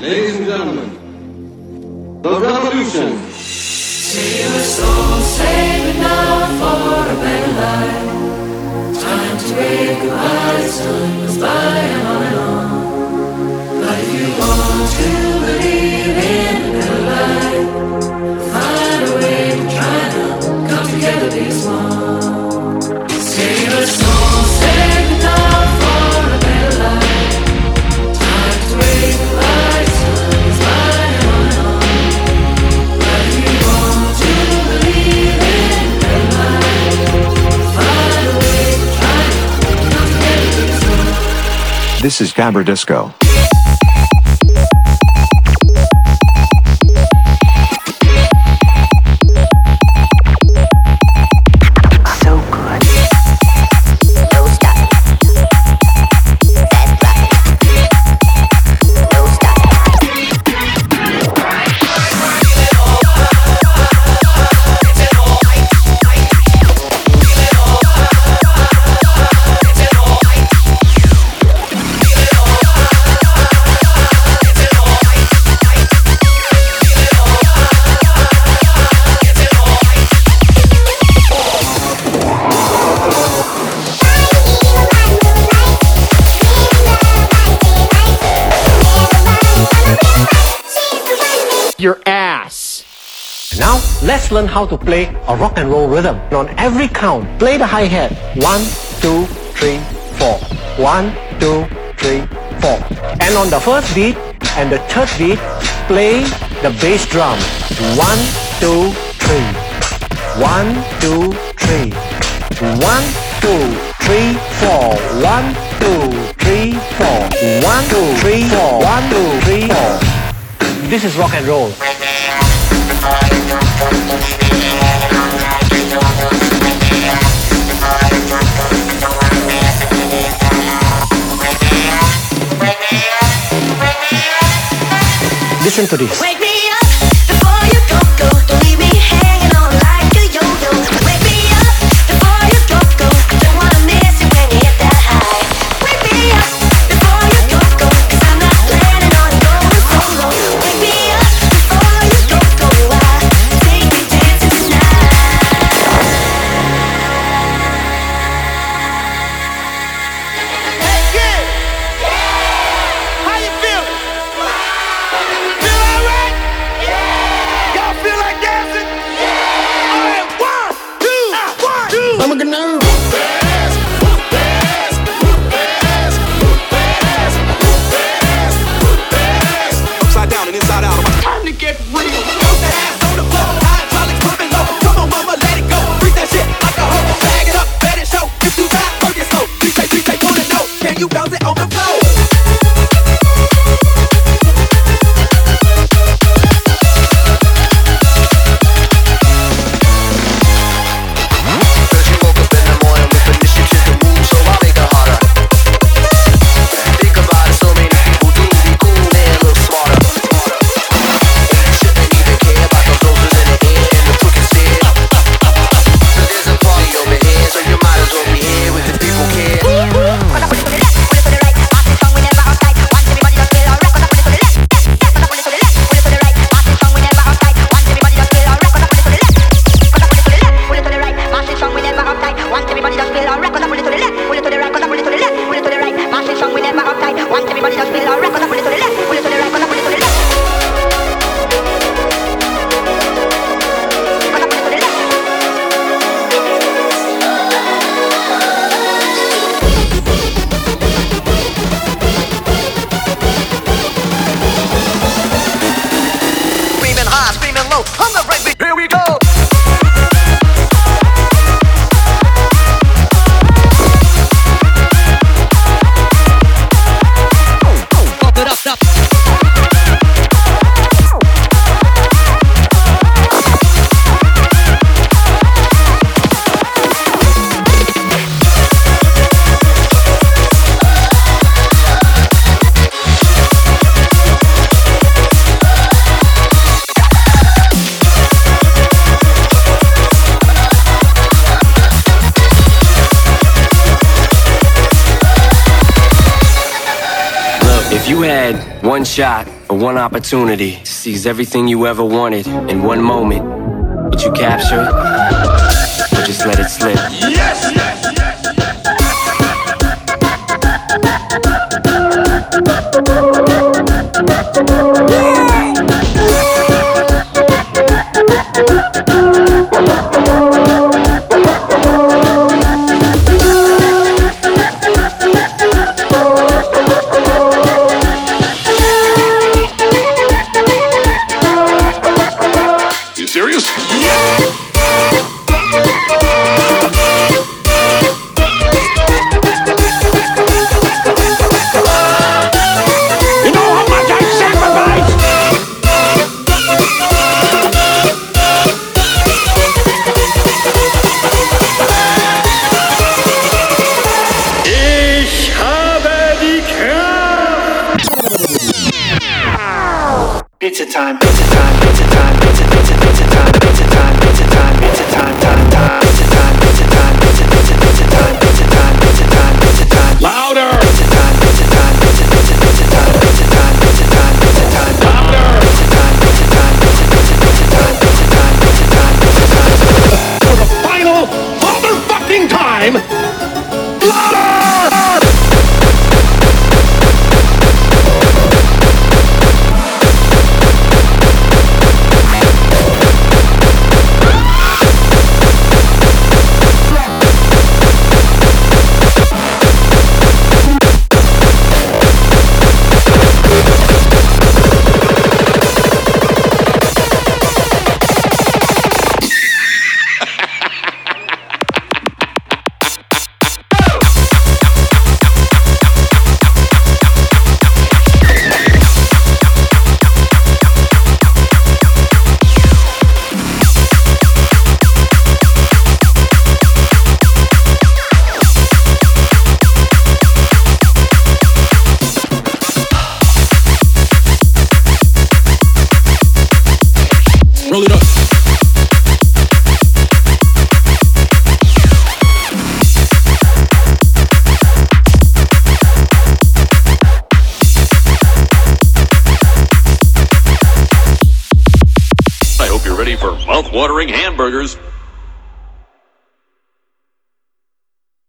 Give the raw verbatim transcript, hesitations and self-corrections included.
Ladies and gentlemen, the revolution. See your soul, save it now for a better life. Time to wake goodbye, sun goes by and on and on. But if you want to believe in a better life, find a way to try to come together, be small. Save your soul, save it now for a better life. Time to wake goodbye, sun goes by and on and on. But if you want to believe in a better life, find a way to try to come together, be small. This is Gabber Disco. Your ass. Now let's learn how to play a rock and roll rhythm. On every count, play the hi-hat. One, two, three, four. One, two, three, four. And on the first beat and the third beat, play the bass drum. One, two, three. One, two, three. One, two, three, four. One, two, three, four. One, two, three, four. One, two, three, four. This is rock and roll. Listen to this. Wake me up before you go, go. Don't leave me hanging on like a yo-yo. Wake me up before you go, go. Don't wanna miss it when you hit that high. Wake me up before you go, go. Cause I'm not planning on going solo. Wake me up before you go, go. I take you dancing tonight. Hey kid, how you feeling? Feel alright? you had one shot or one opportunity to seize everything you ever wanted in one moment, would you capture it or just let it slip? Yes, yes, You serious? Pizza time, pizza time, pizza time, pizza, pizza, pizza time, pizza time, pizza time, pizza time, time, time, pizza time, pizza time, pizza, pizza, pizza time, pizza time, pizza time, pizza time. Louder! Pizza time, pizza time, pizza, pizza, pizza time, pizza time, pizza time, pizza time. Louder! Pizza time, pizza time, pizza, pizza, pizza time, pizza time, pizza time, pizza time. For the final motherfucking time! Louder! Roll it up. I hope you're ready for mouth-watering hamburgers